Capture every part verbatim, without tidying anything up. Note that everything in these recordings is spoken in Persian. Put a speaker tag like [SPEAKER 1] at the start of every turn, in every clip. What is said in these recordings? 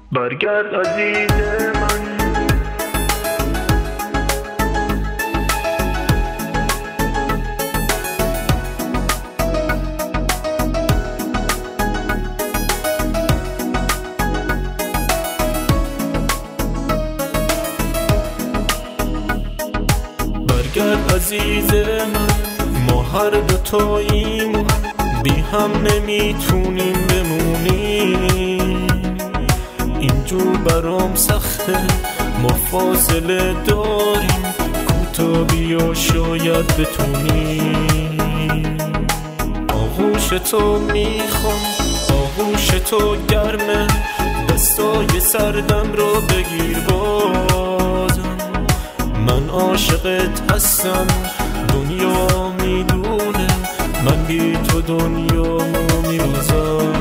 [SPEAKER 1] برگرد عزیز من، برگرد عزیز من، ما هر دو تاییم بی هم نمیتونیم بمونیم. اینجور برام سخته، ما فاصله داریم، کوتا بیا شاید بتونیم. آغوش تو میخوام، آغوش تو گرمه، دستای سردم رو بگیر بازم. من عاشقت هستم، دنیا میدونه من بی تو دنیامو میروزم.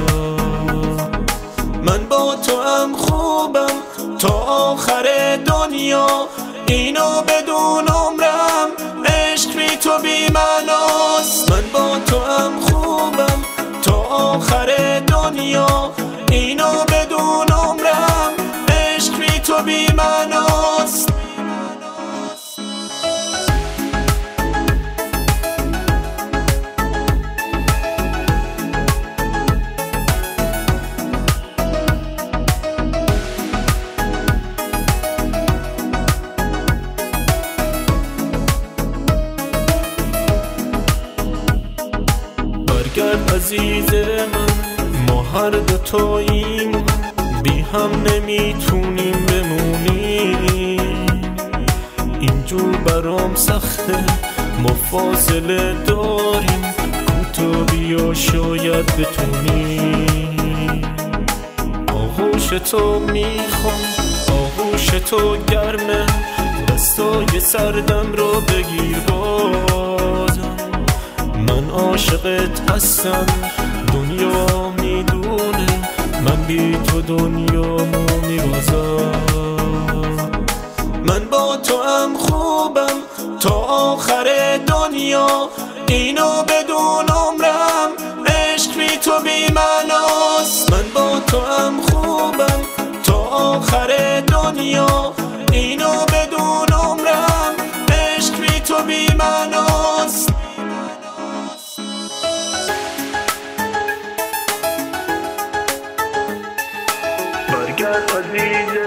[SPEAKER 1] من با تو هم خوبم تا آخر دنیا، اینو بدون عمرم، عشق بی تو بی معناست. من با تو هم خوبم تا آخر دنیا، اینو بدون عمرم، عشق بی تو بی معناست. برگرد عزیز من، ما هر دو تاییم بی هم نمیتونیم بمونیم. اینجور برام سخته، ما فاصله داریم، کوتا بیا شاید بتونیم. آغوش تو میخوام، آغوش تو گرمه، دستای سردم رو بگیر بازم. من عاشقت هستم، دنیا میدونه من بی تو دنیامو میبازم. من با تو هم خوبم تا آخر دنیا، اینو بدون عمرم، عشق بی تو بی معناست. من با تو هم خوبم تا آخر دنیا، اینو بدون عمرم، عشق بی تو بی معناست. برگرد عزیز